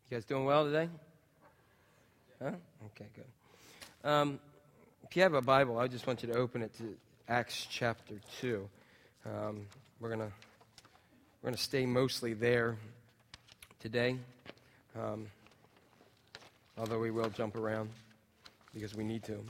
You guys doing well today? Huh? Okay, good. If you have a Bible, I just want you to open it to Acts chapter 2. We're gonna stay mostly there today, although we will jump around because we need to.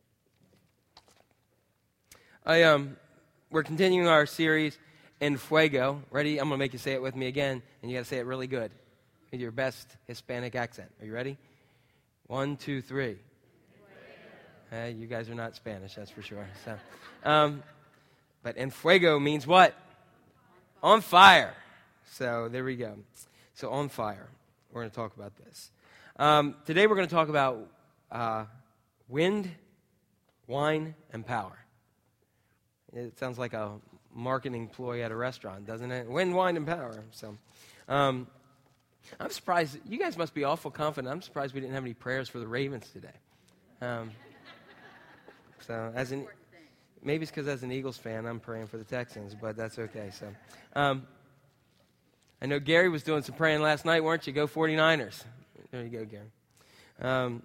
We're continuing our series En Fuego. Ready? I'm gonna make you say it with me again, and you got to say it really good. With your best Hispanic accent. Are you ready? 1, 2, 3. Hey, you guys are not Spanish, that's for sure. So, but En Fuego means what? On fire. So there we go. So on fire. We're going to talk about this. Today we're going to talk about wind, wine, and power. It sounds like a marketing ploy at a restaurant, doesn't it? Wind, wine, and power. So, I'm surprised. You guys must be awful confident. I'm surprised we didn't have any prayers for the Ravens today. Maybe it's because as an Eagles fan, I'm praying for the Texans, but that's okay. So, I know Gary was doing some praying last night, weren't you? Go 49ers. There you go, Gary.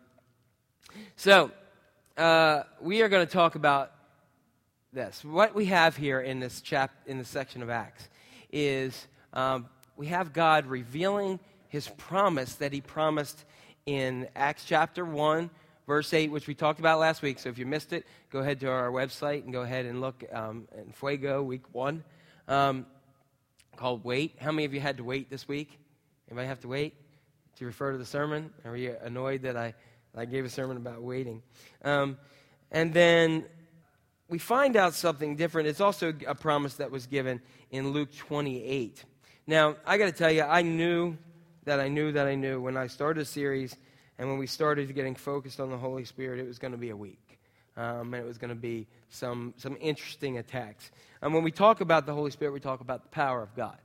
We are going to talk about this. What we have here in this in this section of Acts is we have God revealing His promise that He promised in Acts chapter 1, verse 8, which we talked about last week. So if you missed it, go ahead to our website and go ahead and look in Fuego, week 1, called Wait. How many of you had to wait this week? Anybody have to wait to refer to the sermon? Are you annoyed that I gave a sermon about waiting? And then we find out something different. It's also a promise that was given in Luke 28. Now, I got to tell you, I knew when I started a series and when we started getting focused on the Holy Spirit, it was going to be a week. And it was going to be some interesting attacks. And when we talk about the Holy Spirit, we talk about the power of God.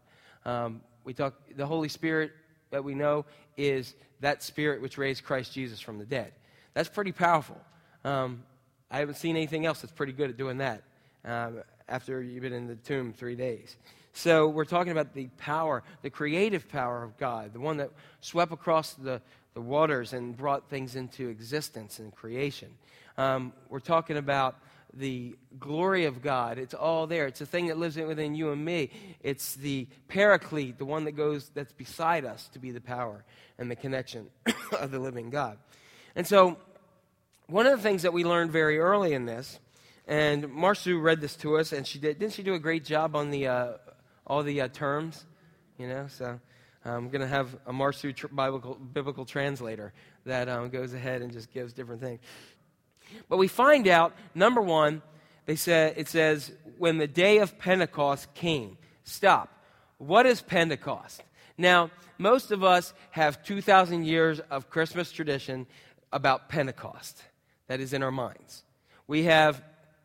The Holy Spirit that we know is that Spirit which raised Christ Jesus from the dead. That's pretty powerful. I haven't seen anything else that's pretty good at doing that after you've been in the tomb 3 days. So we're talking about the power, the creative power of God, the one that swept across the waters and brought things into existence and creation. We're talking about the glory of God. It's all there. It's a thing that lives within you and me. It's the Paraclete, the one that's beside us, to be the power and the connection of the living God. And so one of the things that we learned very early in this, and Marsu read this to us, and didn't she do a great job on all the terms? So I'm going to have a Marsu biblical translator that goes ahead and just gives different things. But we find out, number one, it says, when the day of Pentecost came. Stop. What is Pentecost? Now, most of us have 2,000 years of Christmas tradition about Pentecost that is in our minds. We have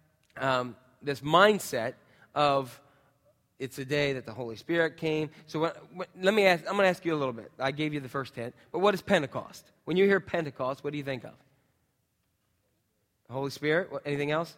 this mindset of it's a day that the Holy Spirit came. So I'm going to ask you a little bit. I gave you the first hint. But what is Pentecost? When you hear Pentecost, what do you think of? The Holy Spirit? Anything else?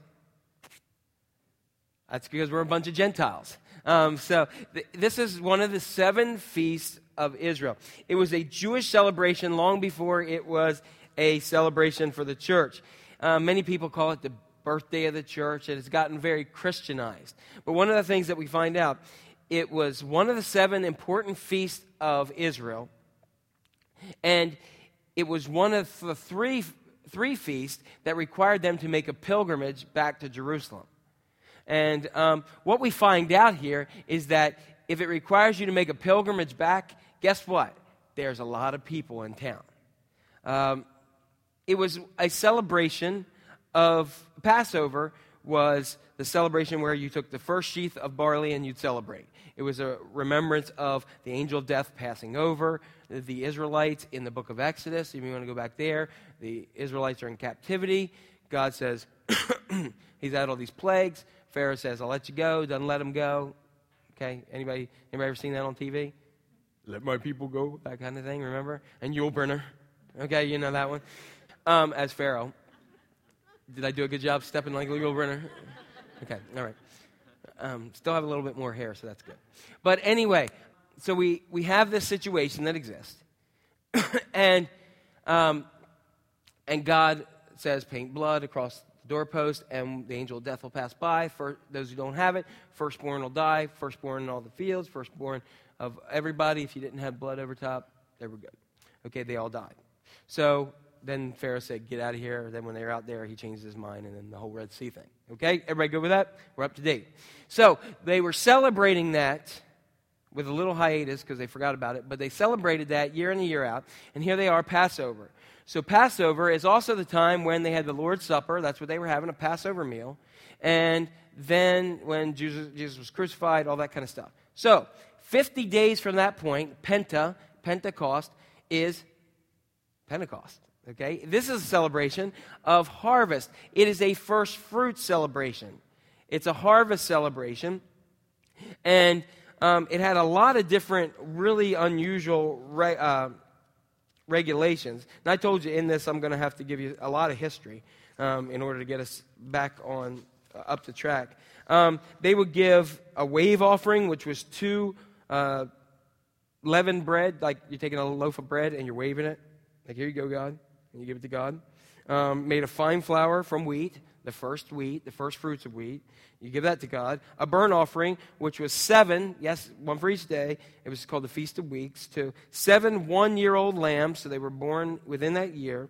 That's because we're a bunch of Gentiles. This is one of the 7 feasts of Israel. It was a Jewish celebration long before it was a celebration for the church. Many people call it the birthday of the church, and it's gotten very Christianized. But one of the things that we find out, it was one of the 7 important feasts of Israel, and it was one of the three feasts that required them to make a pilgrimage back to Jerusalem. And what we find out here is that if it requires you to make a pilgrimage back, guess what? There's a lot of people in town. It was a celebration of Passover, was the celebration where you took the first sheaf of barley and you'd celebrate. It was a remembrance of the angel of death passing over the Israelites in the book of Exodus. If you want to go back there, the Israelites are in captivity. God says, He's had all these plagues. Pharaoh says, I'll let you go. Doesn't let him go. Okay, anybody ever seen that on TV? Let my people go, that kind of thing, remember? And Yul Brynner. Okay, you know that one. As Pharaoh. Did I do a good job stepping like Yul Brynner? Okay, all right. Still have a little bit more hair, so that's good. But anyway, so we have this situation that exists. and God says, paint blood across the doorpost, and the angel of death will pass by. For those who don't have it, firstborn will die, firstborn in all the fields, firstborn of everybody. If you didn't have blood over top, they were good. Okay, they all died. So then Pharaoh said, get out of here. Then when they were out there, he changed his mind, and then the whole Red Sea thing. Okay, everybody good with that? We're up to date. So they were celebrating that with a little hiatus because they forgot about it, but they celebrated that year in and year out, and here they are, Passover. So Passover is also the time when they had the Lord's Supper. That's what they were having, a Passover meal. And then when Jesus was crucified, all that kind of stuff. So 50 days from that point, Pentecost, is Pentecost. Okay? This is a celebration of harvest. It is a first fruit celebration. It's a harvest celebration. And it had a lot of different, really unusual regulations. And I told you in this I'm going to have to give you a lot of history in order to get us back on up the track. They would give a wave offering, which was 2 leavened bread, like you're taking a loaf of bread and you're waving it. Like, here you go, God. And you give it to God. Made of fine flour from wheat, the first fruits of wheat. You give that to God. A burnt offering, which was 7, yes, one for each day. It was called the Feast of Weeks, to 7 one-year-old lambs, so they were born within that year.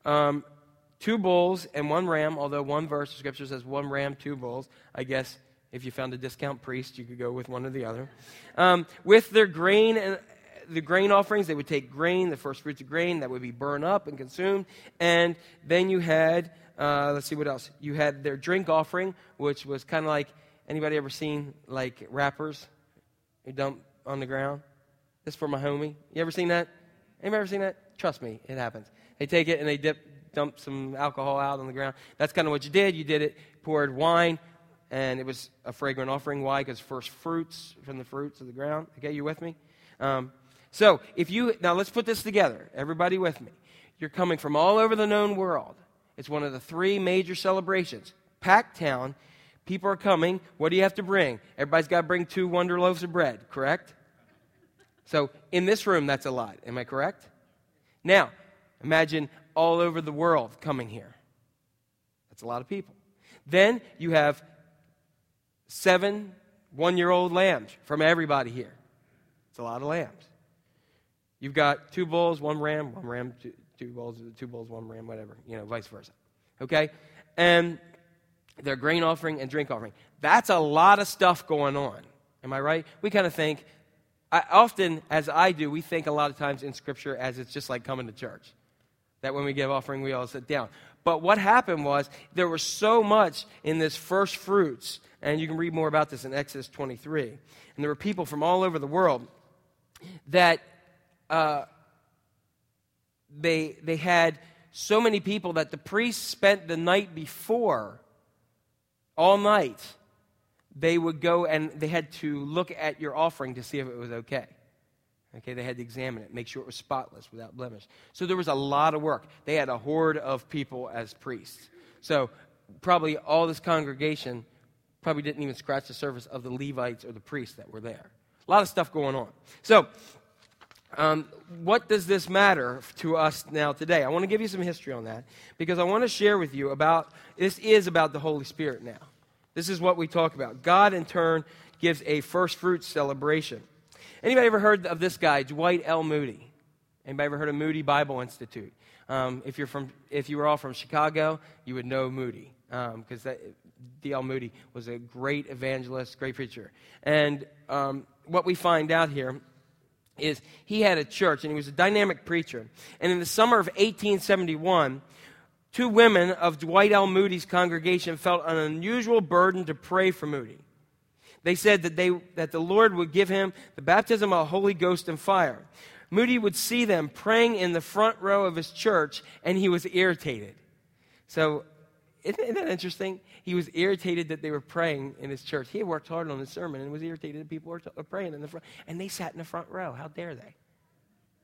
2 bulls and 1 ram, although one verse of Scripture says 1 ram, 2 bulls. I guess if you found a discount priest, you could go with one or the other. With their grain and the grain offerings, they would take grain, the first fruits of grain, that would be burned up and consumed. And then you had, let's see what else. You had their drink offering, which was kind of like, anybody ever seen like wrappers you dump on the ground? This is for my homie. You ever seen that? Anybody ever seen that? Trust me, it happens. They take it and they dump some alcohol out on the ground. That's kind of what you did. You did it, poured wine, and it was a fragrant offering. Why? Because first fruits from the fruits of the ground. Okay, you with me? So, now let's put this together. Everybody with me. You're coming from all over the known world. It's one of the 3 major celebrations. Packed town. People are coming. What do you have to bring? Everybody's got to bring 2 wonder loaves of bread, correct? So, in this room, that's a lot. Am I correct? Now, imagine all over the world coming here. That's a lot of people. Then you have 7 one-year-old lambs from everybody here. It's a lot of lambs. You've got 2 bulls, 1 ram, 2 bulls, 2 bulls, 1 ram, whatever, vice versa. Okay? And their grain offering and drink offering. That's a lot of stuff going on. Am I right? We kind of think, often, as I do, we think a lot of times in Scripture as it's just like coming to church. That when we give offering, we all sit down. But what happened was, there was so much in this first fruits, and you can read more about this in Exodus 23, and there were people from all over the world that they had so many people that the priests spent the night before, all night, they would go and they had to look at your offering to see if it was okay. Okay, they had to examine it, make sure it was spotless, without blemish. So there was a lot of work. They had a horde of people as priests. So probably all this congregation probably didn't even scratch the surface of the Levites or the priests that were there. A lot of stuff going on. So what does this matter to us now today? I want to give you some history on that because I want to share with you this is about the Holy Spirit now. This is what we talk about. God, in turn, gives a first fruits celebration. Anybody ever heard of this guy, Dwight L. Moody? Anybody ever heard of Moody Bible Institute? If you were all from Chicago, you would know Moody because D.L. Moody was a great evangelist, great preacher. And what we find out here is he had a church, and he was a dynamic preacher. And in the summer of 1871, 2 women of Dwight L. Moody's congregation felt an unusual burden to pray for Moody. They said that the Lord would give him the baptism of the Holy Ghost and fire. Moody would see them praying in the front row of his church, and he was irritated. So, isn't that interesting? He was irritated that they were praying in his church. He had worked hard on his sermon and was irritated that people were praying in the front. And they sat in the front row. How dare they?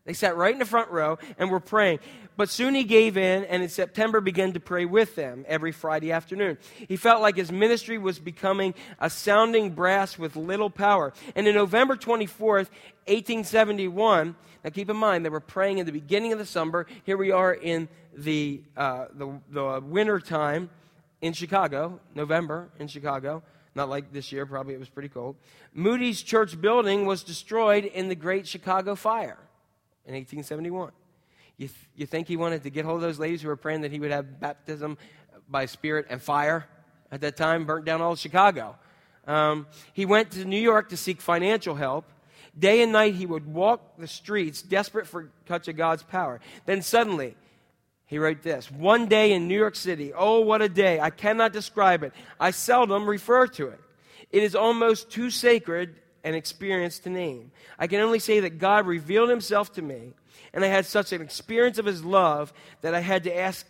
They sat right in the front row and were praying. But soon he gave in, and in September began to pray with them every Friday afternoon. He felt like his ministry was becoming a sounding brass with little power. And in November 24th, 1871, now keep in mind, they were praying in the beginning of the summer. Here we are in the winter time in Chicago, November in Chicago. Not like this year, probably it was pretty cold. Moody's church building was destroyed in the Great Chicago Fire in 1871. You think he wanted to get hold of those ladies who were praying that he would have baptism by spirit and fire at that time, burnt down all of Chicago. He went to New York to seek financial help. Day and night he would walk the streets, desperate for a touch of God's power. Then suddenly, he wrote this, "One day in New York City, oh, what a day. I cannot describe it. I seldom refer to it. It is almost too sacred an experience to name. I can only say that God revealed himself to me, and I had such an experience of his love that I had to ask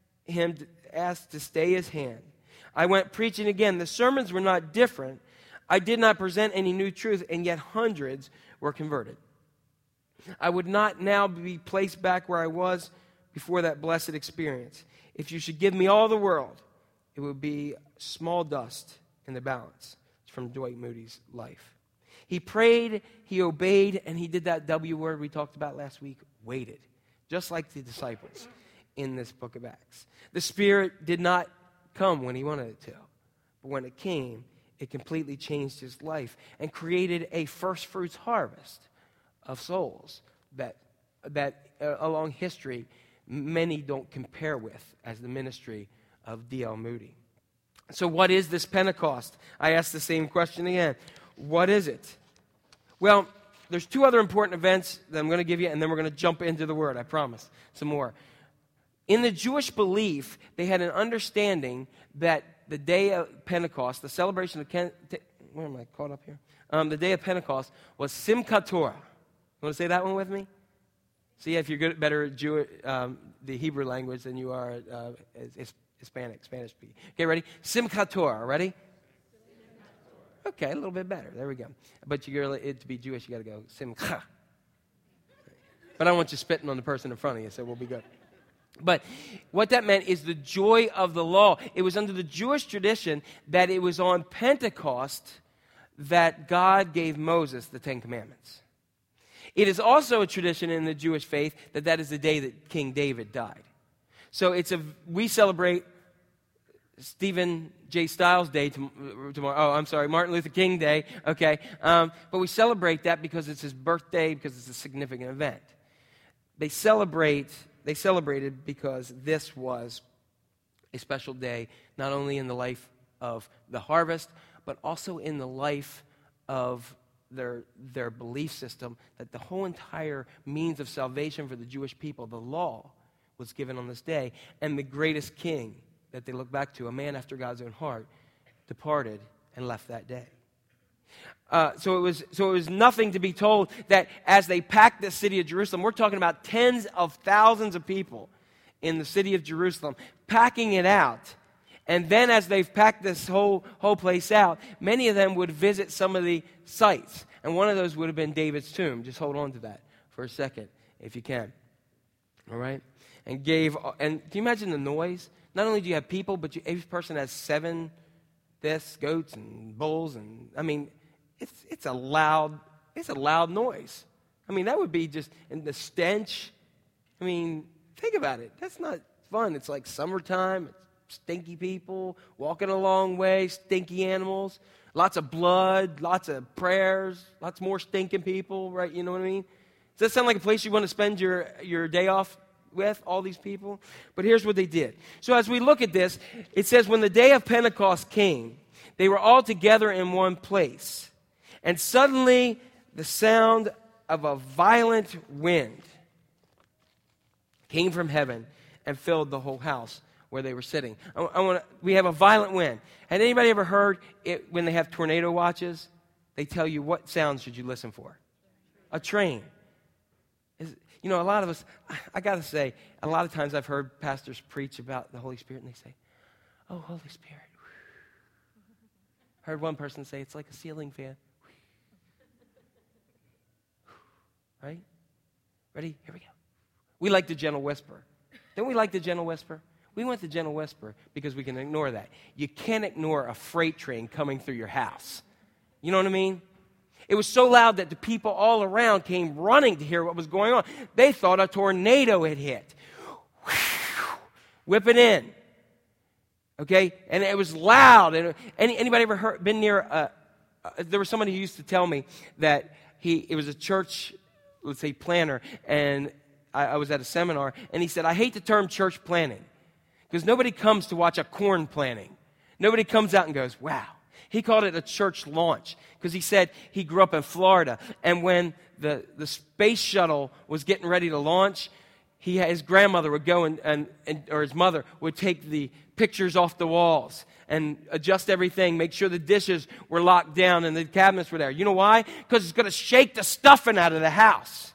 to stay his hand. I went preaching again. The sermons were not different. I did not present any new truth, and yet hundreds were converted. I would not now be placed back where I was before that blessed experience. If you should give me all the world, it would be small dust in the balance." It's from Dwight Moody's life. He prayed, he obeyed, and he did that W word we talked about last week, waited, just like the disciples in this book of Acts. The Spirit did not come when he wanted it to, but when it came, it completely changed his life and created a first fruits harvest of souls that along history many don't compare with as the ministry of D.L. Moody. So what is this Pentecost? I ask the same question again. What is it? Well, there's two other important events that I'm going to give you, and then we're going to jump into the Word, I promise, some more. In the Jewish belief, they had an understanding that the day of Pentecost, the celebration of where am I caught up here? The day of Pentecost was Simchat Torah. You want to say that one with me? See, if you're better at the Hebrew language than you are at Spanish speaking. Okay, ready? Simchat Torah, ready? Okay, a little bit better. There we go. But to be Jewish, you got to go Simcha. But I don't want you spitting on the person in front of you, so we'll be good. But what that meant is the joy of the law. It was under the Jewish tradition that it was on Pentecost that God gave Moses the Ten Commandments. It is also a tradition in the Jewish faith that is the day that King David died. So we celebrate Stephen J. Stiles Day tomorrow. Oh, I'm sorry, Martin Luther King Day. Okay, but we celebrate that because it's his birthday, because it's a significant event. They celebrated because this was a special day, not only in the life of the harvest, but also in the life of their belief system, that the whole entire means of salvation for the Jewish people, the law, was given on this day. And the greatest king that they look back to, a man after God's own heart, departed and left that day. So it was nothing to be told that as they packed the city of Jerusalem, we're talking about tens of thousands of people in the city of Jerusalem, packing it out. And then as they've packed this whole place out, many of them would visit some of the sites. And one of those would have been David's tomb. Just hold on to that for a second, if you can. All right? And can you imagine the noise? Not only do you have people, but each person has 7 goats and bulls, and I mean, it's a loud noise. I mean, that would be just, and the stench. I mean, think about it. That's not fun. It's like summertime. It's stinky people walking a long way, stinky animals, lots of blood, lots of prayers, lots more stinking people, right? You know what I mean? Does that sound like a place you want to spend your day off with, all these people? But here's what they did. So as we look at this, it says, when the day of Pentecost came, they were all together in one place. And suddenly the sound of a violent wind came from heaven and filled the whole house where they were sitting. We have a violent wind. Had anybody ever heard it when they have tornado watches? They tell you what sounds should you listen for? A train. You know, a lot of us, I got to say, a lot of times I've heard pastors preach about the Holy Spirit, and they say, "Oh, Holy Spirit." Heard one person say it's like a ceiling fan. Right? Ready? Here we go. We like the gentle whisper. Don't we like the gentle whisper? We want the gentle whisper because we can ignore that. You can't ignore a freight train coming through your house. You know what I mean? It was so loud that the people all around came running to hear what was going on. They thought a tornado had hit. Whip it in. Okay? And it was loud. And anybody ever been near there was somebody who used to tell me that it was a church, let's say, planner, and I was at a seminar, and he said, I hate the term church planting, because nobody comes to watch a corn planting. Nobody comes out and goes, wow. He called it a church launch, because he said he grew up in Florida, and when the space shuttle was getting ready to launch, his grandmother would go or his mother would take the pictures off the walls and adjust everything, make sure the dishes were locked down and the cabinets were there. You know why? Because it's going to shake the stuffing out of the house.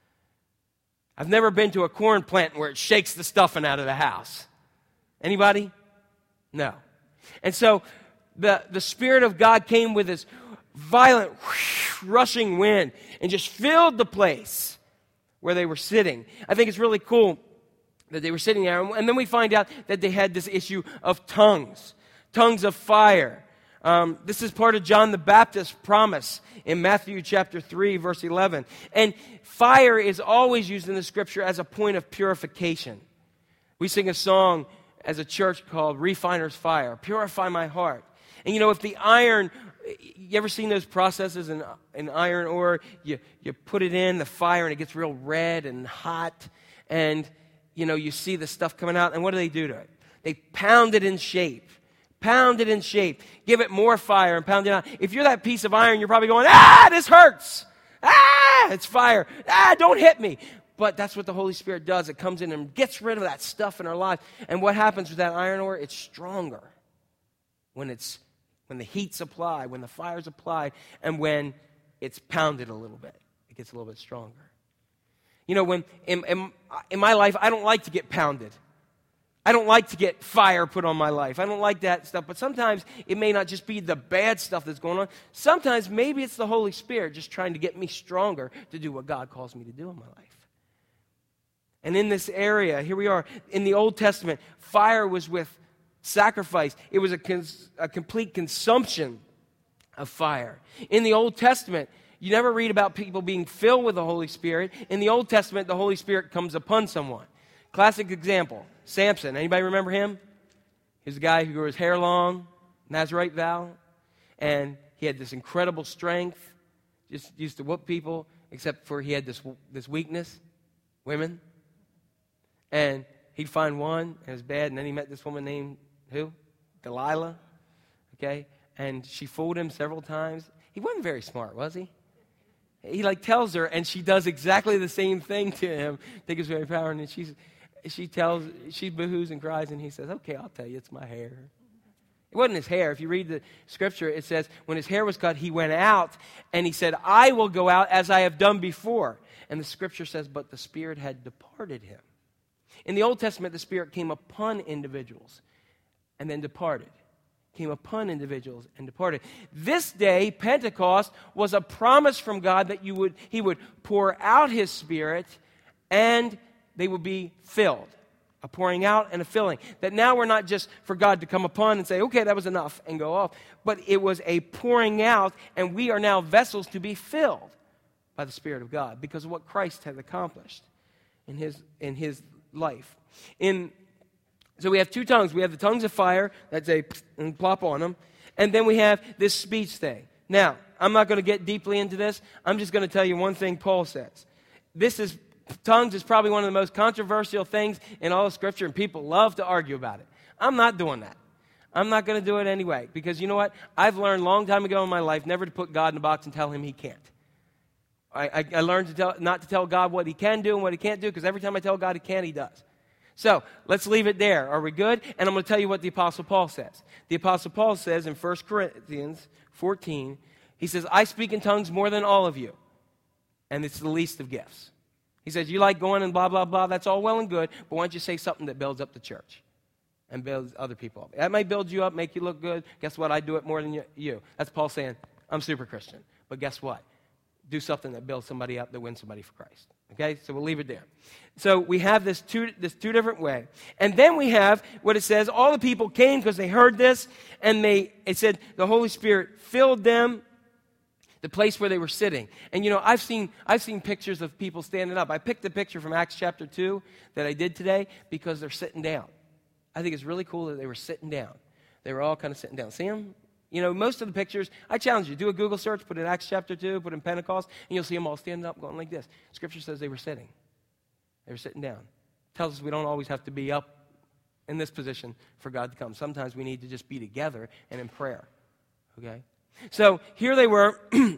I've never been to a corn planting where it shakes the stuffing out of the house. Anybody? No. And so the Spirit of God came with this violent rushing wind and just filled the place where they were sitting. I think it's really cool that they were sitting there. And then we find out that they had this issue of tongues of fire. This is part of John the Baptist's promise in Matthew chapter 3, verse 11. And fire is always used in the Scripture as a point of purification. We sing a song as a church called Refiner's Fire, Purify My Heart. And if the iron, you ever seen those processes in iron ore? You put it in the fire and it gets real red and hot. And, you see the stuff coming out. And what do to it? They pound it in shape. Pound it in shape. Give it more fire and pound it out. If you're that piece of iron, you're probably going, this hurts. It's fire. Don't hit me. But that's what the Holy Spirit does. It comes in and gets rid of that stuff in our lives. And what happens with that iron ore? It's stronger when the heat's applied, when the fire's applied, and when it's pounded a little bit. It gets a little bit stronger. When in my life, I don't like to get pounded. I don't like to get fire put on my life. I don't like that stuff. But sometimes it may not just be the bad stuff that's going on. Sometimes maybe it's the Holy Spirit just trying to get me stronger to do what God calls me to do in my life. And in this area, here we are. In the Old Testament, fire was with sacrifice. It was a complete consumption of fire. In the Old Testament, you never read about people being filled with the Holy Spirit. In the Old Testament, the Holy Spirit comes upon someone. Classic example, Samson. Anybody remember him? He was a guy who grew his hair long, Nazarite vow, and he had this incredible strength, just used to whoop people, except for he had this weakness, women. And he'd find one, and it was bad, and then he met this woman named who? Delilah, okay? And she fooled him several times. He wasn't very smart, was he? He tells her, and she does exactly the same thing to him. I think it's very powerful, and she boohoos and cries, and he says, okay, I'll tell you, it's my hair. It wasn't his hair. If you read the Scripture, it says, when his hair was cut, he went out, and he said, I will go out as I have done before. And the Scripture says, but the Spirit had departed him. In the Old Testament, the Spirit came upon individuals and then departed. Came upon individuals and departed. This day, Pentecost, was a promise from God that He would pour out His Spirit and they would be filled. A pouring out and a filling. That now we're not just for God to come upon and say, okay, that was enough, and go off. But it was a pouring out, and we are now vessels to be filled by the Spirit of God because of what Christ has accomplished in His life. So we have two tongues. We have the tongues of fire that say and plop on them. And then we have this speech thing. Now, I'm not going to get deeply into this. I'm just going to tell you one thing Paul says. Tongues is probably one of the most controversial things in all of Scripture, and people love to argue about it. I'm not doing that. I'm not going to do it anyway. Because you know what? I've learned a long time ago in my life never to put God in a box and tell Him He can't. I learned not to tell God what He can do and what He can't do, because every time I tell God He can, He does. So, let's leave it there. Are we good? And I'm going to tell you what the Apostle Paul says. The Apostle Paul says in 1 Corinthians 14, he says, I speak in tongues more than all of you, and it's the least of gifts. He says, you like going and blah, blah, blah, that's all well and good, but why don't you say something that builds up the church and builds other people up? That might build you up, make you look good. Guess what? I do it more than you. That's Paul saying, I'm super Christian. But guess what? Do something that builds somebody up, that wins somebody for Christ. Okay, so we'll leave it there. So we have this two different way. And then we have what it says, all the people came because they heard this, and it said the Holy Spirit filled them, the place where they were sitting. And I've seen pictures of people standing up. I picked a picture from Acts chapter 2 that I did today because they're sitting down. I think it's really cool that they were sitting down. They were all kind of sitting down. See them? Most of the pictures, I challenge you, do a Google search, put in Acts chapter 2, put in Pentecost, and you'll see them all standing up going like this. Scripture says they were sitting. They were sitting down. Tells us we don't always have to be up in this position for God to come. Sometimes we need to just be together and in prayer. Okay? So here they were.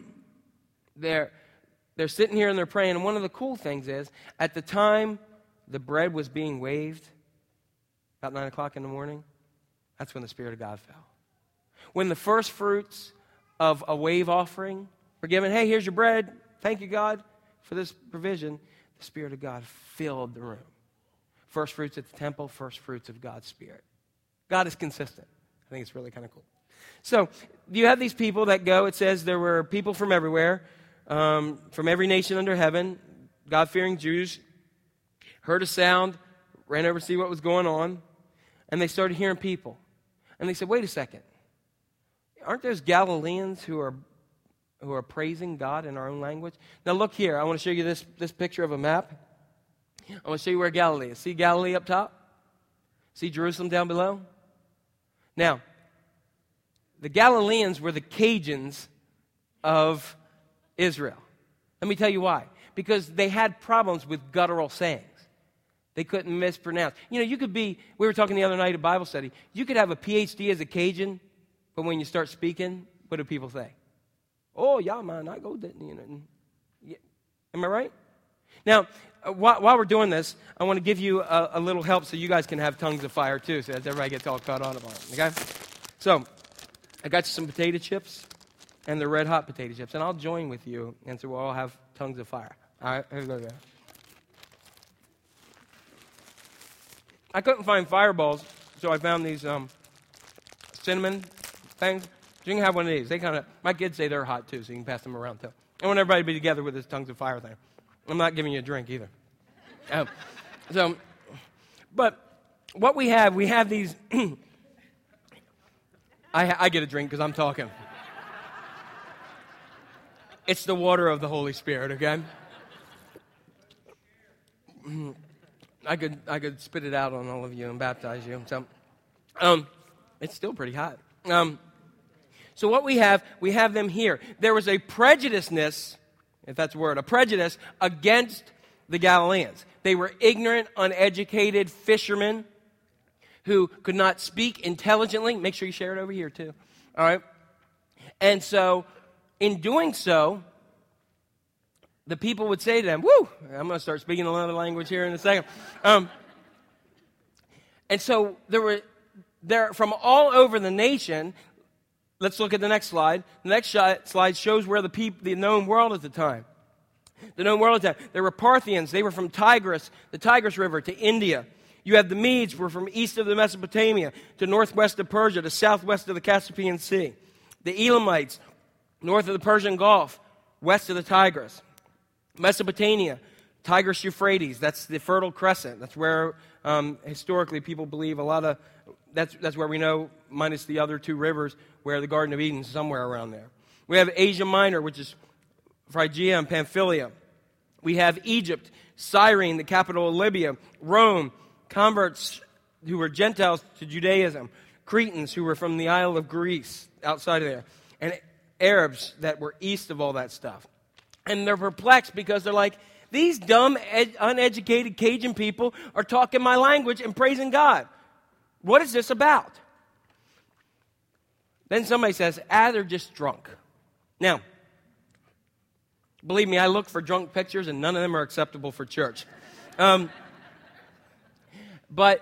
They're sitting here and they're praying. And one of the cool things is, at the time the bread was being waved, about 9 o'clock in the morning, that's when the Spirit of God fell. When the first fruits of a wave offering were given, hey, here's your bread. Thank you, God, for this provision. The Spirit of God filled the room. First fruits at the temple, first fruits of God's Spirit. God is consistent. I think it's really kind of cool. So you have these people that go. It says there were people from everywhere, from every nation under heaven, God-fearing Jews, heard a sound, ran over to see what was going on, and they started hearing people. And they said, wait a second. Aren't those Galileans who are praising God in our own language? Now look here. I want to show you this picture of a map. I want to show you where Galilee is. See Galilee up top? See Jerusalem down below? Now, the Galileans were the Cajuns of Israel. Let me tell you why. Because they had problems with guttural sayings. They couldn't mispronounce. You could be, we were talking the other night at Bible study, you could have a PhD as a Cajun, but when you start speaking, what do people say? Oh, yeah, man, I go, yeah. Am I right? Now, while we're doing this, I want to give you a little help so you guys can have tongues of fire too, so that everybody gets all caught on about it, okay? So, I got you some potato chips, and they're red hot potato chips, and I'll join with you, and so we'll all have tongues of fire. All right, here we go. I couldn't find fireballs, so I found these cinnamon things. So you can have one of these. My kids say they're hot too, so you can pass them around too. I want everybody to be together with this tongues of fire thing. I'm not giving you a drink either. But what we have these. I get a drink because I'm talking. It's the water of the Holy Spirit, okay? I could spit it out on all of you and baptize you. So, it's still pretty hot. So what we have them here. There was a prejudiceness, if that's a word, a prejudice against the Galileans. They were ignorant, uneducated fishermen who could not speak intelligently. Make sure you share it over here too. All right? And so, in doing so, the people would say to them, woo, I'm going to start speaking another language here in a second. And so they're from all over the nation. Let's look at the next slide. The next slide shows where the known world at the time. The known world at the time. There were Parthians. They were from Tigris, the Tigris River, to India. You have the Medes, who were from east of the Mesopotamia, to northwest of Persia, to southwest of the Caspian Sea. The Elamites, north of the Persian Gulf, west of the Tigris. Mesopotamia, Tigris-Euphrates, that's the Fertile Crescent. That's where historically people believe that's where we know, minus the other two rivers, where the Garden of Eden is somewhere around there. We have Asia Minor, which is Phrygia and Pamphylia. We have Egypt, Cyrene, the capital of Libya, Rome, converts who were Gentiles to Judaism, Cretans who were from the Isle of Greece, outside of there, and Arabs that were east of all that stuff. And they're perplexed because they're like, these dumb, uneducated Cajun people are talking my language and praising God. What is this about? Then somebody says, they're just drunk. Now, believe me, I look for drunk pictures and none of them are acceptable for church. But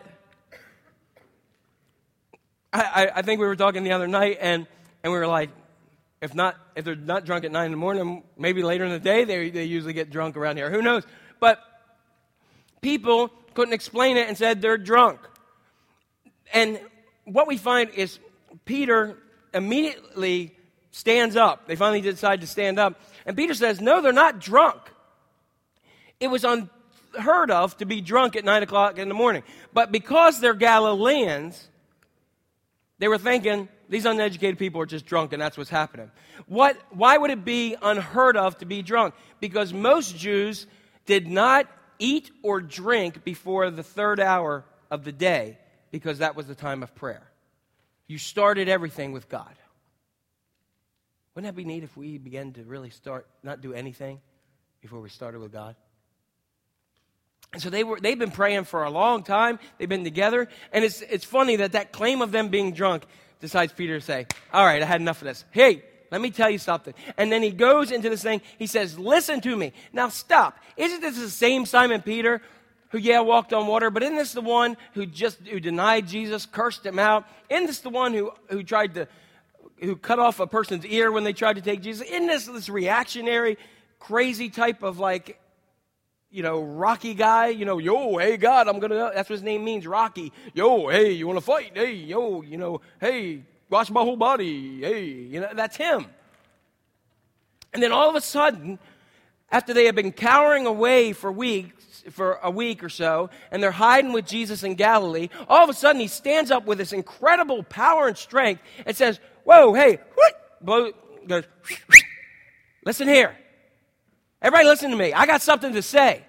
I think we were talking the other night and we were like, if they're not drunk at 9 in the morning, maybe later in the day, they usually get drunk around here. Who knows? But people couldn't explain it and said they're drunk. And what we find is Peter immediately stands up. They finally decide to stand up. And Peter says, no, they're not drunk. It was unheard of to be drunk at 9 o'clock in the morning. But because they're Galileans, they were thinking, these uneducated people are just drunk, and that's what's happening. Why would it be unheard of to be drunk? Because most Jews did not eat or drink before the third hour of the day, because that was the time of prayer. You started everything with God. Wouldn't that be neat if we began to really not do anything before we started with God? And so they've been praying for a long time. They've been together. And it's funny that claim of them being drunk decides Peter to say, all right, I had enough of this. Hey, let me tell you something. And then he goes into this thing. He says, listen to me. Now stop. Isn't this the same Simon Peter who, walked on water? But isn't this the one who denied Jesus, cursed him out? Isn't this the one who cut off a person's ear when they tried to take Jesus? Isn't this reactionary, crazy type of Rocky guy? Yo, hey, God, that's what his name means, Rocky. Yo, hey, you want to fight? Hey, yo, hey, watch my whole body. Hey, that's him. And then all of a sudden, after they have been cowering away for a week or so, and they're hiding with Jesus in Galilee, all of a sudden he stands up with this incredible power and strength and says, whoa, hey, goes, listen here. Everybody listen to me. I got something to say.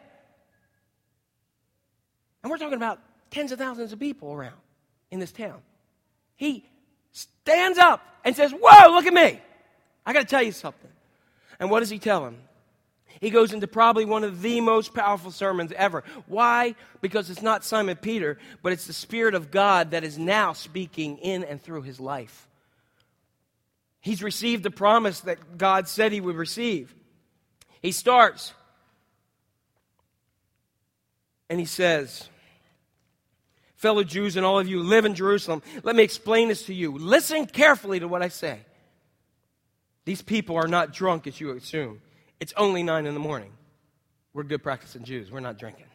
And we're talking about tens of thousands of people around in this town. He stands up and says, whoa, look at me. I got to tell you something. And what does he tell him? He goes into probably one of the most powerful sermons ever. Why? Because it's not Simon Peter, but it's the Spirit of God that is now speaking in and through his life. He's received the promise that God said he would receive. He starts, and he says, fellow Jews and all of you who live in Jerusalem, let me explain this to you. Listen carefully to what I say. These people are not drunk as you assume. It's only 9 in the morning. We're good practicing Jews. We're not drinking.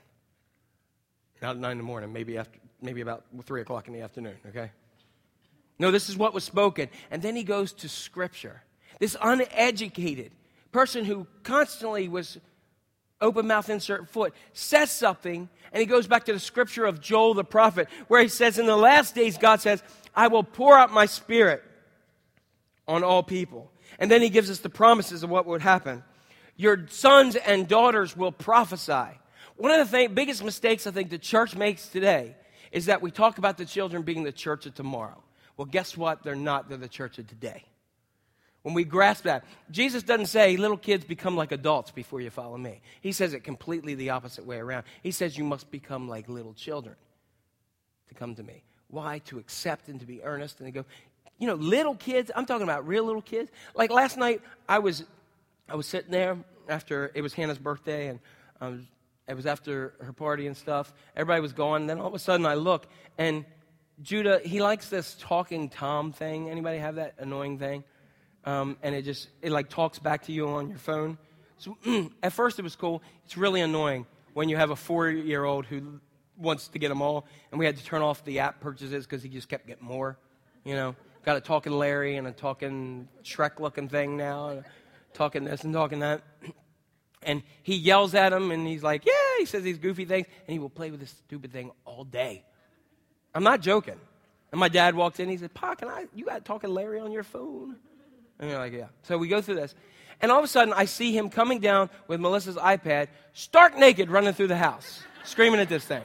Not at 9 in the morning, maybe about 3 o'clock in the afternoon, okay? No, this is what was spoken. And then he goes to Scripture. This uneducated person who constantly was open mouth, insert foot, says something, and he goes back to the Scripture of Joel the prophet, where he says, in the last days, God says, I will pour out my Spirit on all people. And then he gives us the promises of what would happen. Your sons and daughters will prophesy. One of the biggest mistakes I think the church makes today is that we talk about the children being the church of tomorrow. Well, guess what? They're not. They're the church of today. When we grasp that, Jesus doesn't say, little kids become like adults before you follow me. He says it completely the opposite way around. He says you must become like little children to come to me. Why? To accept and to be earnest. And they go, little kids, I'm talking about real little kids. Like last night, I was sitting there after, it was Hannah's birthday, and it was after her party and stuff. Everybody was gone, and then all of a sudden I look, and Judah, he likes this talking Tom thing. Anybody have that annoying thing? And it like talks back to you on your phone. So at first it was cool. It's really annoying when you have a 4-year-old who wants to get them all, and we had to turn off the app purchases because he just kept getting more, Got a talking Larry and a talking Shrek-looking thing now, talking this and talking that. And he yells at him, and he's like, yeah, he says these goofy things, and he will play with this stupid thing all day. I'm not joking. And my dad walked in, he said, Pa, you got talking Larry on your phone? And you're like, yeah. So we go through this. And all of a sudden, I see him coming down with Melissa's iPad, stark naked, running through the house, screaming at this thing.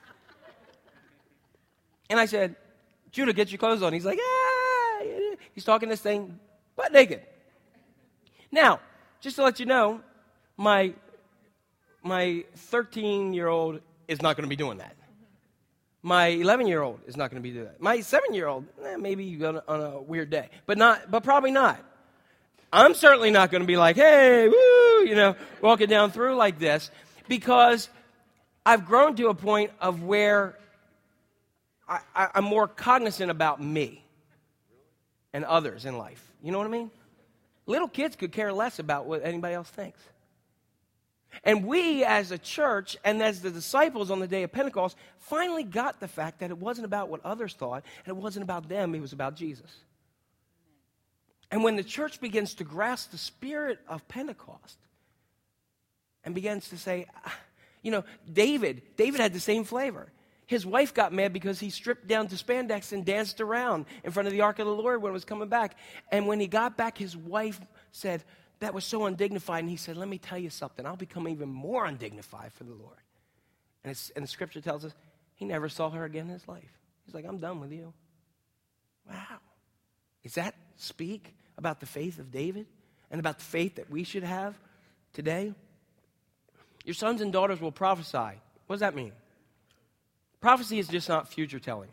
And I said, Judah, get your clothes on. He's like, ah. He's talking this thing, butt naked. Now, just to let you know, my 13-year-old is not going to be doing that. My 11-year-old is not going to be doing that. My 7-year-old, maybe on a weird day, but probably not. I'm certainly not going to be like, hey, woo, walking down through like this, because I've grown to a point of where I'm more cognizant about me and others in life. You know what I mean? Little kids could care less about what anybody else thinks. And we as a church and as the disciples on the day of Pentecost finally got the fact that it wasn't about what others thought, and it wasn't about them, it was about Jesus. And when the church begins to grasp the spirit of Pentecost, and begins to say, David had the same flavor. His wife got mad because he stripped down to spandex and danced around in front of the ark of the Lord when it was coming back. And when he got back, his wife said, that was so undignified. And he said, let me tell you something. I'll become even more undignified for the Lord. And the scripture tells us he never saw her again in his life. He's like, I'm done with you. Wow. Does that speak about the faith of David and about the faith that we should have today? Your sons and daughters will prophesy. What does that mean? Prophecy is just not future telling.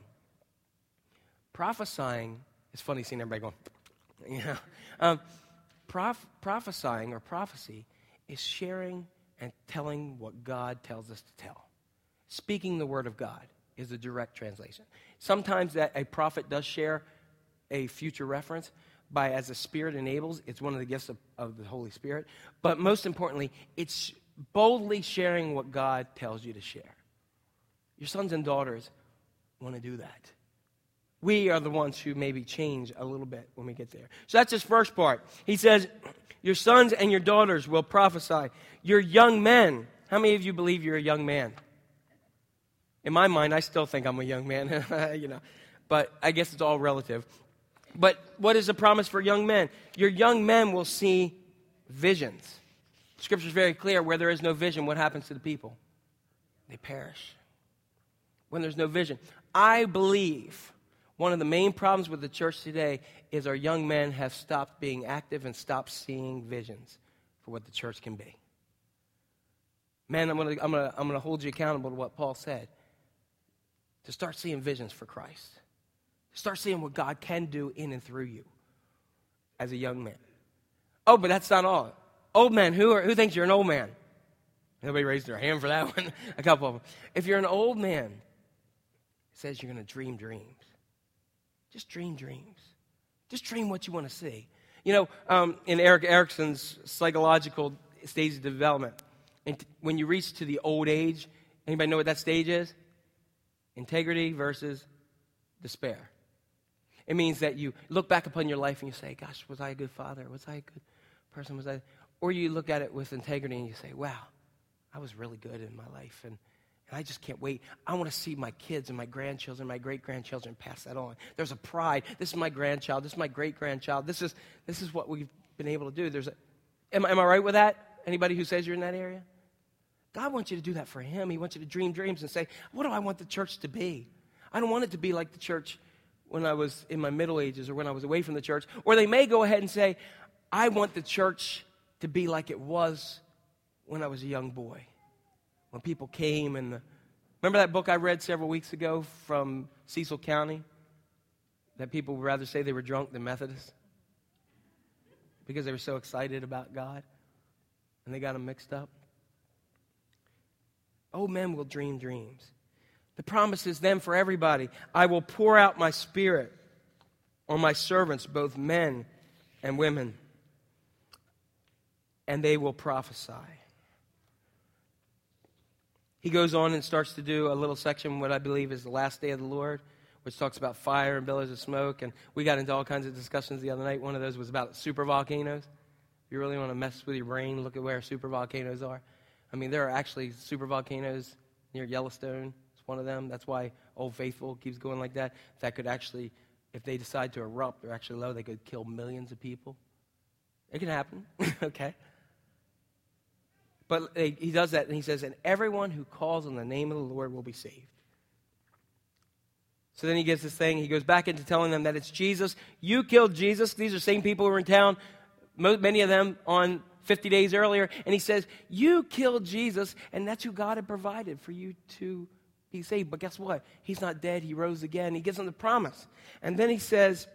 Prophesying, it's funny seeing everybody going, prophesying or prophecy is sharing and telling what God tells us to tell. Speaking the word of God is a direct translation. Sometimes that a prophet does share a future reference as the Spirit enables. It's one of the gifts of the Holy Spirit. But most importantly, it's boldly sharing what God tells you to share. Your sons and daughters want to do that. We are the ones who maybe change a little bit when we get there. So that's his first part. He says, your sons and your daughters will prophesy. Your young men. How many of you believe you're a young man? In my mind, I still think I'm a young man, but I guess it's all relative. But what is the promise for young men? Your young men will see visions. Scripture is very clear. Where there is no vision, what happens to the people? They perish. When there's no vision. I believe one of the main problems with the church today is our young men have stopped being active and stopped seeing visions for what the church can be. Men, I'm gonna hold you accountable to what Paul said. To start seeing visions for Christ. To start seeing what God can do in and through you as a young man. Oh, but that's not all. Old men, who thinks you're an old man? Nobody raised their hand for that one. A couple of them. If you're an old man, it says you're going to dream dreams. Just dream dreams. Just dream what you want to see. In Erik Erikson's psychological stage of development, when you reach to the old age, anybody know what that stage is? Integrity versus despair. It means that you look back upon your life and you say, gosh, was I a good father? Was I a good person? Or you look at it with integrity and you say, wow, I was really good in my life. And I just can't wait. I want to see my kids and my grandchildren, my great-grandchildren pass that on. There's a pride. This is my grandchild. This is my great-grandchild. This is what we've been able to do. Am I right with that? Anybody who says you're in that area? God wants you to do that for him. He wants you to dream dreams and say, what do I want the church to be? I don't want it to be like the church when I was in my middle ages or when I was away from the church. Or they may go ahead and say, I want the church to be like it was when I was a young boy. When people came and remember that book I read several weeks ago from Cecil County? That people would rather say they were drunk than Methodists? Because they were so excited about God and they got them mixed up. Old men will dream dreams. The promise is then for everybody. I will pour out my Spirit on my servants, both men and women, and they will prophesy. He goes on and starts to do a little section, what I believe is the last day of the Lord, which talks about fire and billows of smoke. And we got into all kinds of discussions the other night. One of those was about super volcanoes. If you really want to mess with your brain, look at where super volcanoes are. I mean, there are actually super volcanoes near Yellowstone. It's one of them. That's why Old Faithful keeps going like that. That could actually, if they decide to erupt, they're actually low, they could kill millions of people. It can happen, okay? But he does that, and he says, and everyone who calls on the name of the Lord will be saved. So then he gives this thing. He goes back into telling them that it's Jesus. You killed Jesus. These are the same people who were in town, many of them on 50 days earlier. And he says, you killed Jesus, and that's who God had provided for you to be saved. But guess what? He's not dead. He rose again. He gives them the promise. And then he says,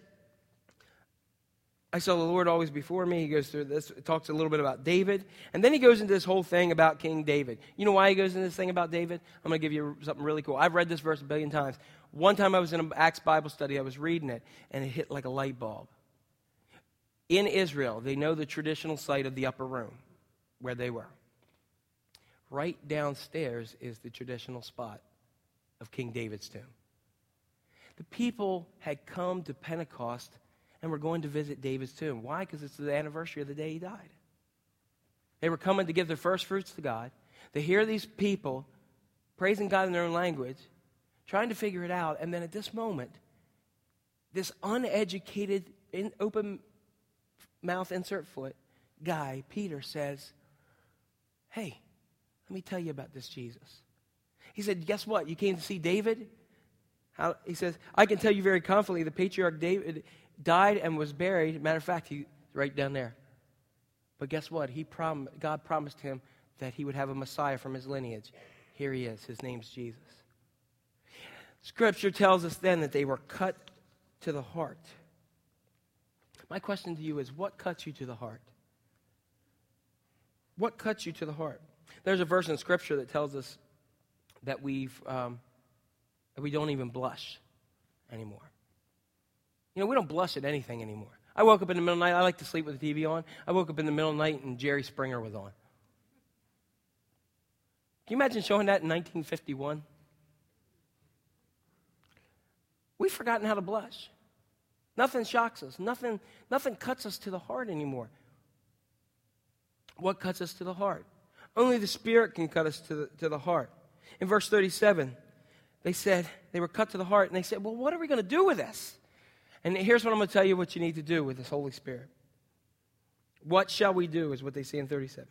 I saw the Lord always before me. He goes through this, talks a little bit about David. And then he goes into this whole thing about King David. You know why he goes into this thing about David? I'm going to give you something really cool. I've read this verse a billion times. One time I was in an Acts Bible study. I was reading it, and it hit like a light bulb. In Israel, they know the traditional site of the upper room where they were. Right downstairs is the traditional spot of King David's tomb. The people had come to Pentecost and were going to visit David's tomb. Why? Because it's the anniversary of the day he died. They were coming to give their first fruits to God. They hear these people praising God in their own language, trying to figure it out. And then at this moment, this uneducated, open mouth, insert foot guy, Peter, says, hey, let me tell you about this Jesus. He said, guess what? You came to see David? He says, I can tell you very confidently the patriarch David died and was buried. Matter of fact, he's right down there. But guess what? God promised him that he would have a Messiah from his lineage. Here he is. His name's Jesus. Scripture tells us then that they were cut to the heart. My question to you is, what cuts you to the heart? What cuts you to the heart? There's a verse in Scripture that tells us that we don't even blush anymore. You know, we don't blush at anything anymore. I woke up in the middle of the night. I like to sleep with the TV on. I woke up in the middle of the night and Jerry Springer was on. Can you imagine showing that in 1951? We've forgotten how to blush. Nothing shocks us. Nothing cuts us to the heart anymore. What cuts us to the heart? Only the Spirit can cut us to the heart. In verse 37, they said, they were cut to the heart, and they said, well, what are we going to do with this? And here's what I'm going to tell you what you need to do with this Holy Spirit. What shall we do is what they say in 37.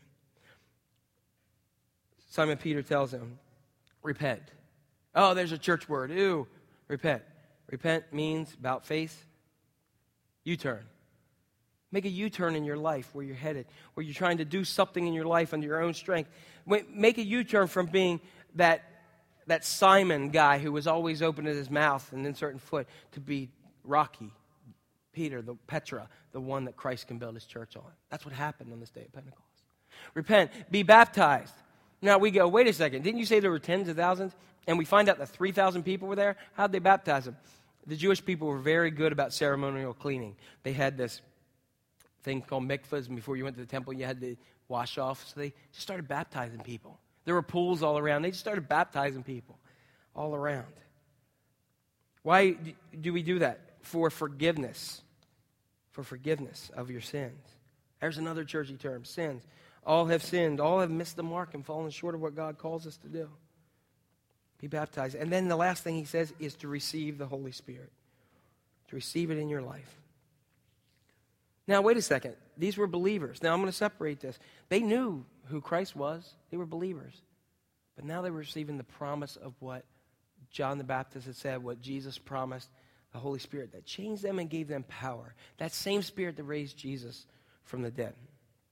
Simon Peter tells them, repent. Oh, there's a church word. Ew, repent. Repent means about face. U-turn. Make a U-turn in your life where you're headed, where you're trying to do something in your life under your own strength. Make a U-turn from being that Simon guy who was always opening his mouth and inserting foot to be Rocky, Peter, Petra, the one that Christ can build his church on. That's what happened on this day of Pentecost. Repent. Be baptized. Now we go, wait a second. Didn't you say there were tens of thousands? And we find out that 3,000 people were there? How'd they baptize them? The Jewish people were very good about ceremonial cleaning. They had this thing called mikvahs, and before you went to the temple, you had to wash off. So they just started baptizing people. There were pools all around. They just started baptizing people all around. Why do we do that? For forgiveness. For forgiveness of your sins. There's another churchy term, sins. All have sinned. All have missed the mark and fallen short of what God calls us to do. Be baptized. And then the last thing he says is to receive the Holy Spirit. To receive it in your life. Now, wait a second. These were believers. Now, I'm going to separate this. They knew who Christ was. They were believers. But now they were receiving the promise of what John the Baptist had said, what Jesus promised, the Holy Spirit that changed them and gave them power. That same Spirit that raised Jesus from the dead.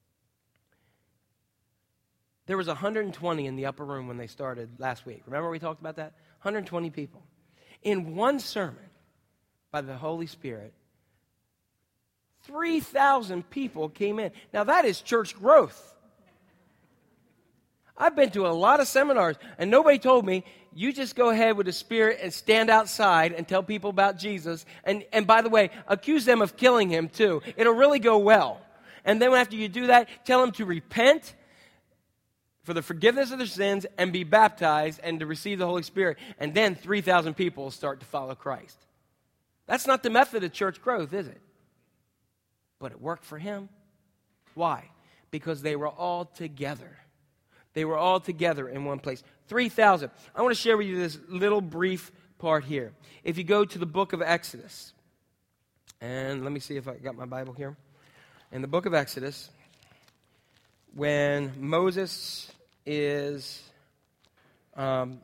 There was 120 in the upper room when they started last week. Remember we talked about that? 120 people. In one sermon by the Holy Spirit, 3,000 people came in. Now that is church growth. I've been to a lot of seminars, and nobody told me, you just go ahead with the Spirit and stand outside and tell people about Jesus. And by the way, accuse them of killing him too. It'll really go well. And then after you do that, tell them to repent for the forgiveness of their sins and be baptized and to receive the Holy Spirit. And then 3,000 people will start to follow Christ. That's not the method of church growth, is it? But it worked for him. Why? Because they were all together. They were all together in one place. 3,000. I want to share with you this little brief part here. If you go to the book of Exodus, and let me see if I got my Bible here. In the book of Exodus, when Moses is, and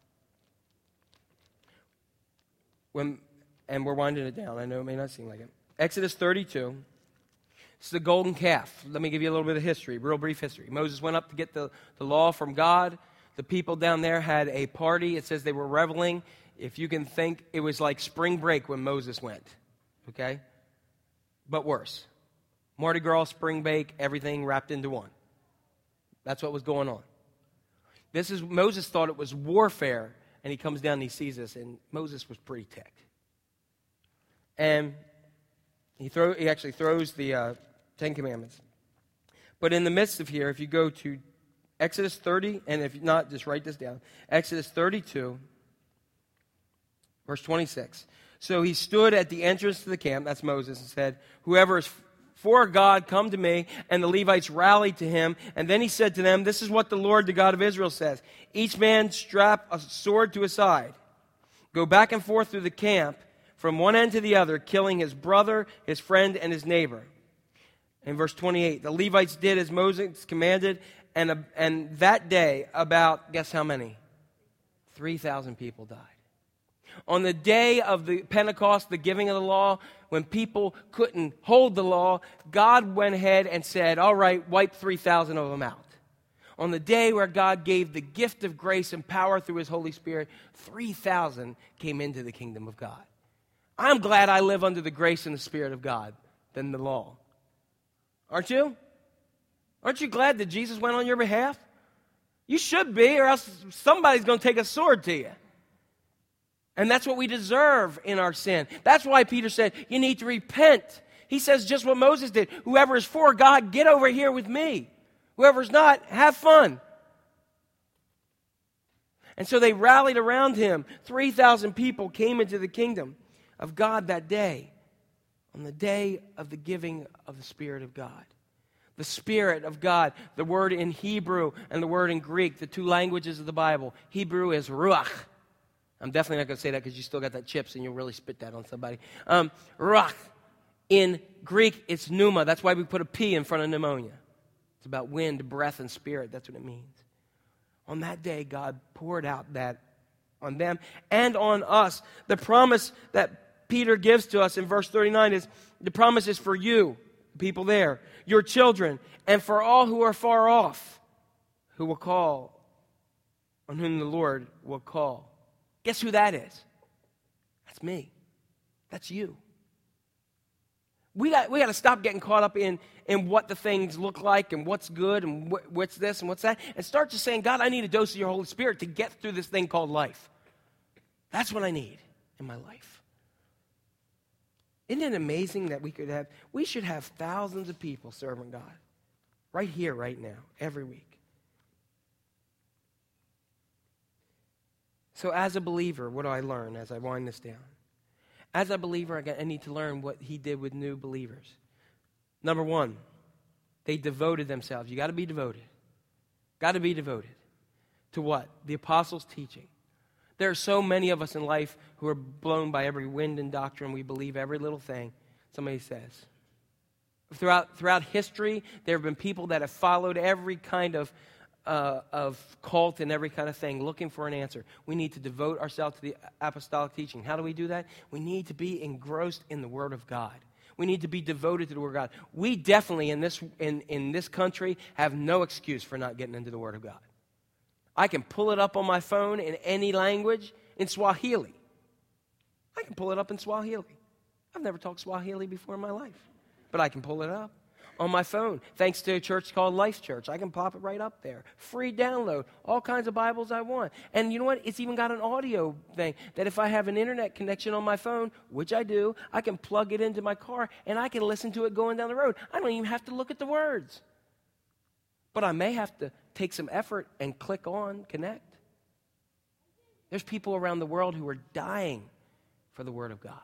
we're winding it down. I know it may not seem like it. Exodus 32. It's the golden calf. Let me give you a little bit of history, real brief history. Moses went up to get the law from God. The people down there had a party. It says they were reveling. If you can think, it was like spring break when Moses went. Okay? But worse. Mardi Gras, spring break, everything wrapped into one. That's what was going on. Moses thought it was warfare, and he comes down and he sees this, and Moses was pretty ticked. And he actually throws the Ten Commandments. But in the midst of here, if you go to Exodus 30, and if not, just write this down. Exodus 32, verse 26. So he stood at the entrance to the camp, that's Moses, and said, whoever is for God, come to me. And the Levites rallied to him. And then he said to them, this is what the Lord, the God of Israel, says. Each man strap a sword to his side. Go back and forth through the camp from one end to the other, killing his brother, his friend, and his neighbor. In verse 28, the Levites did as Moses commanded, and that day, about, guess how many? 3,000 people died. On the day of the Pentecost, the giving of the law, when people couldn't hold the law, God went ahead and said, all right, wipe 3,000 of them out. On the day where God gave the gift of grace and power through his Holy Spirit, 3,000 came into the kingdom of God. I'm glad I live under the grace and the Spirit of God than the law. Aren't you? Aren't you glad that Jesus went on your behalf? You should be, or else somebody's going to take a sword to you. And that's what we deserve in our sin. That's why Peter said, you need to repent. He says just what Moses did. Whoever is for God, get over here with me. Whoever's not, have fun. And so they rallied around him. 3,000 people came into the kingdom of God that day, on the day of the giving of the Spirit of God. The Spirit of God, the word in Hebrew and the word in Greek, the two languages of the Bible. Hebrew is ruach. I'm definitely not going to say that because you still got that chips and you'll really spit that on somebody. Ruach. In Greek, it's pneuma. That's why we put a P in front of pneumonia. It's about wind, breath, and spirit. That's what it means. On that day, God poured out that on them and on us. The promise that Peter gives to us in verse 39 is, the promise is for you, people there, your children, and for all who are far off, who will call, on whom the Lord will call. Guess who that is? That's me. That's you. We got to stop getting caught up in what the things look like and what's good and what's this and what's that, and start just saying, God, I need a dose of your Holy Spirit to get through this thing called life. That's what I need in my life. Isn't it amazing that we should have thousands of people serving God right here, right now, every week. So as a believer, what do I learn as I wind this down? As a believer, I need to learn what he did with new believers. Number one, they devoted themselves. You got to be devoted. Got to be devoted. To what? The apostles' teaching. There are so many of us in life who are blown by every wind and doctrine. We believe every little thing somebody says. Throughout history, there have been people that have followed every kind of cult and every kind of thing, looking for an answer. We need to devote ourselves to the apostolic teaching. How do we do that? We need to be engrossed in the Word of God. We need to be devoted to the Word of God. We definitely in this country have no excuse for not getting into the Word of God. I can pull it up on my phone in any language, in Swahili. I can pull it up in Swahili. I've never talked Swahili before in my life, but I can pull it up on my phone, thanks to a church called Life Church. I can pop it right up there. Free download, all kinds of Bibles I want. And you know what? It's even got an audio thing that if I have an internet connection on my phone, which I do, I can plug it into my car and I can listen to it going down the road. I don't even have to look at the words. But I may have to take some effort and click on connect. There's people around the world who are dying for the Word of God.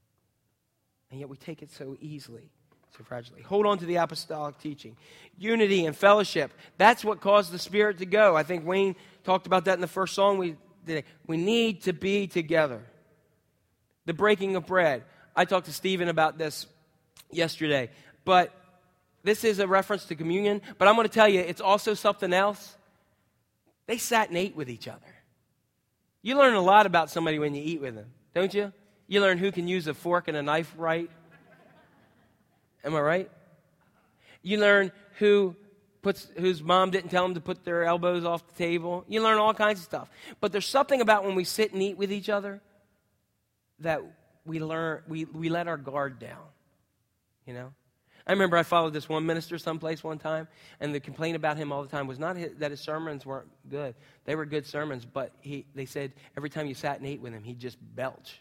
And yet we take it so easily. So fragilely. Hold on to the apostolic teaching. Unity and fellowship. That's what caused the Spirit to go. I think Wayne talked about that in the first song we did. We need to be together. The breaking of bread. I talked to Stephen about this yesterday. But this is a reference to communion. But I'm going to tell you, it's also something else. They sat and ate with each other. You learn a lot about somebody when you eat with them, don't you? You learn who can use a fork and a knife right. Am I right? You learn whose mom didn't tell them to put their elbows off the table. You learn all kinds of stuff. But there's something about when we sit and eat with each other that we let our guard down. You know? I remember I followed this one minister someplace one time, and the complaint about him all the time was not that his sermons weren't good. They were good sermons, but they said every time you sat and ate with him, he'd just belch.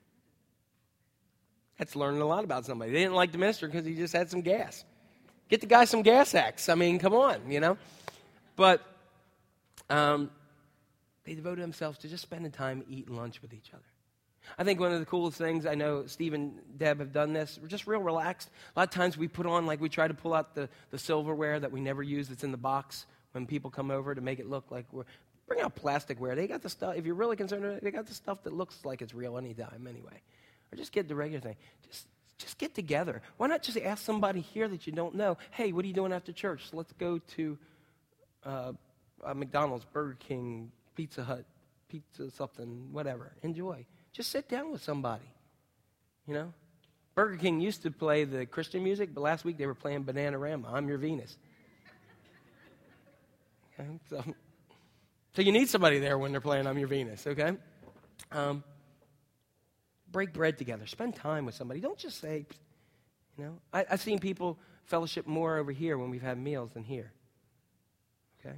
That's learning a lot about somebody. They didn't like the minister because he just had some gas. Get the guy some gas axe. I mean, come on, you know. But they devoted themselves to just spending time eating lunch with each other. I think one of the coolest things, I know Steve and Deb have done this, we're just real relaxed. A lot of times we put on, like we try to pull out the silverware that we never use that's in the box when people come over to make it look like bring out plasticware. They got the stuff, if you're really concerned, they got the stuff that looks like it's real anytime anyway. Or just get the regular thing. Just get together. Why not just ask somebody here that you don't know, hey, what are you doing after church? Let's go to McDonald's, Burger King, Pizza Hut, pizza something, whatever. Enjoy. Just sit down with somebody, you know. Burger King used to play the Christian music, but last week they were playing Bananarama, I'm Your Venus. Okay, so you need somebody there when they're playing I'm Your Venus, okay? Break bread together. Spend time with somebody. Don't just say, you know. I've seen people fellowship more over here when we've had meals than here, okay?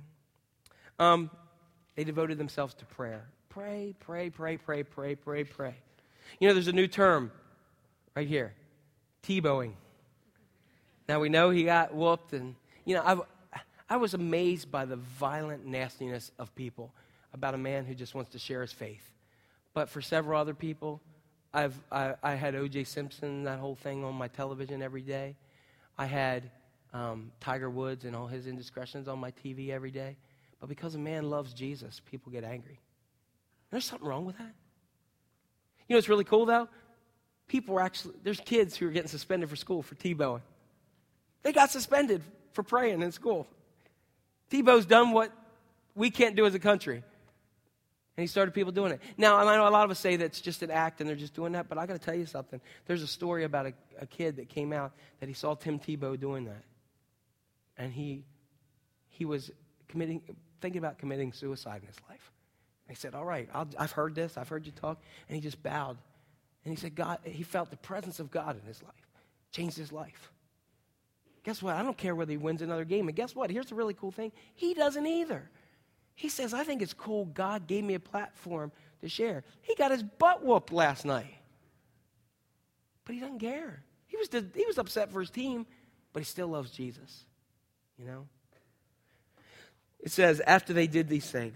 They devoted themselves to prayer. Pray, pray, pray, pray, pray, pray, pray. You know, there's a new term right here, Tebowing. Now, we know he got whooped, and, you know, I was amazed by the violent nastiness of people about a man who just wants to share his faith. But for several other people, I had O.J. Simpson, that whole thing on my television every day. I had Tiger Woods and all his indiscretions on my TV every day. But because a man loves Jesus, people get angry. There's something wrong with that. You know what's really cool, though? There's kids who are getting suspended for school for Tebowing. They got suspended for praying in school. Tebow's done what we can't do as a country. And he started people doing it. Now, I know a lot of us say that's just an act and they're just doing that, but I got to tell you something. There's a story about a kid that came out that he saw Tim Tebow doing that. And he was thinking about committing suicide in his life. He said, all right, I've heard this. I've heard you talk. And he just bowed. And he said, God, he felt the presence of God in his life. Changed his life. Guess what? I don't care whether he wins another game. And guess what? Here's the really cool thing. He doesn't either. He says, I think it's cool God gave me a platform to share. He got his butt whooped last night. But he doesn't care. He was upset for his team, but he still loves Jesus. You know? It says, after they did these things,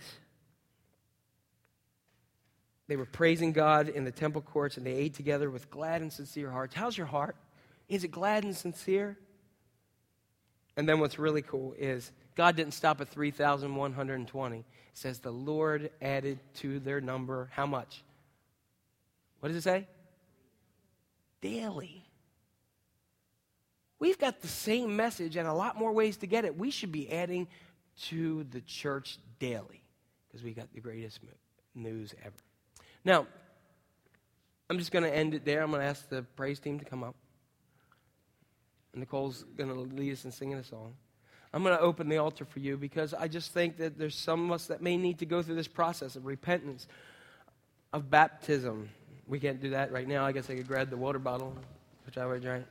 they were praising God in the temple courts, and they ate together with glad and sincere hearts. How's your heart? Is it glad and sincere? And then what's really cool is God didn't stop at 3,120. It says the Lord added to their number how much? What does it say? Daily. We've got the same message and a lot more ways to get it. We should be adding to the church daily because we got the greatest news ever. Now, I'm just going to end it there. I'm going to ask the praise team to come up. And Nicole's going to lead us in singing a song. I'm going to open the altar for you because I just think that there's some of us that may need to go through this process of repentance, of baptism. We can't do that right now. I guess I could grab the water bottle, which I would drink.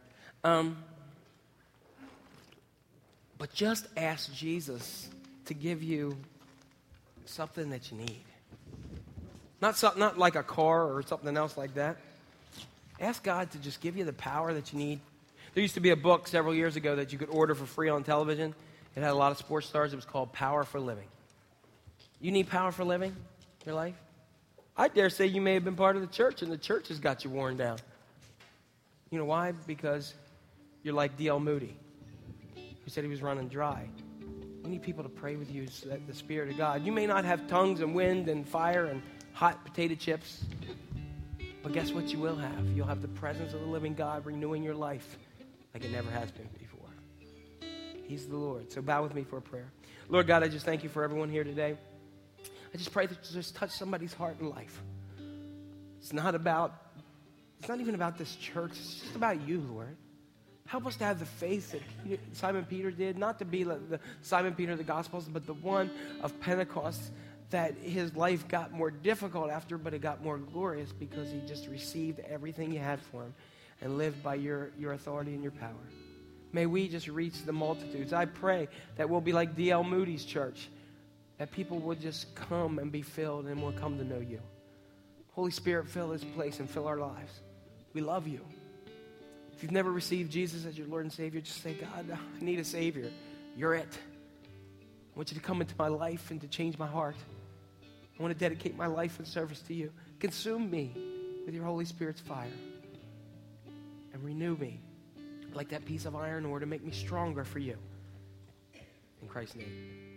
But just ask Jesus to give you something that you need. Not like a car or something else like that. Ask God to just give you the power that you need. There used to be a book several years ago that you could order for free on television. It had a lot of sports stars. It was called Power for Living. You need power for living in your life? I dare say you may have been part of the church, and the church has got you worn down. You know why? Because you're like D.L. Moody, who said he was running dry. You need people to pray with you so that the Spirit of God. You may not have tongues and wind and fire and hot potato chips, but guess what you will have? You'll have the presence of the living God renewing your life like it never has been before. He's the Lord. So bow with me for a prayer. Lord God, I just thank you for everyone here today. I just pray that you just touch somebody's heart and life. It's not even about this church. It's just about you, Lord. Help us to have the faith that Simon Peter did, not to be like the Simon Peter of the Gospels, but the one of Pentecost, that his life got more difficult after, but it got more glorious because he just received everything you had for him and lived by your authority and your power. May we just reach the multitudes. I pray that we'll be like D.L. Moody's church, that people will just come and be filled and will come to know you. Holy Spirit, fill this place and fill our lives. We love you. If you've never received Jesus as your Lord and Savior, just say, God, I need a Savior. You're it. I want you to come into my life and to change my heart. I want to dedicate my life in service to you. Consume me. with your Holy Spirit's fire and renew me like that piece of iron ore to make me stronger for you. In Christ's name.